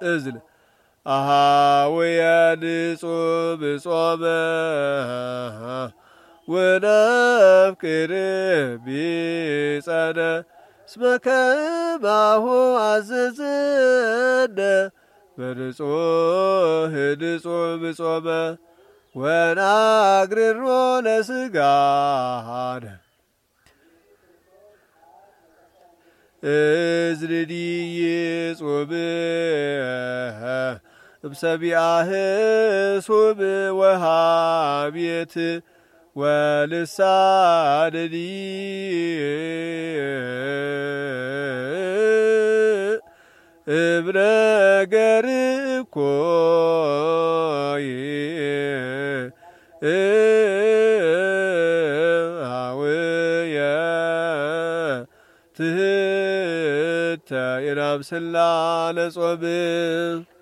እዝል አሃውያን ጾም ጾመ ወነፍቅር ቢጸነ እስመ ከማሁ አዘዘነ በንጹህ ንጹም ጾመ ወናግርሮ ለስጋነ እዝንኒ ይጹም እምሰቢአህ ሱም ወሃቤት ወልሳንኒ እምነገር እኮይ አውየ ትህተ ኢናምስላ ለጾም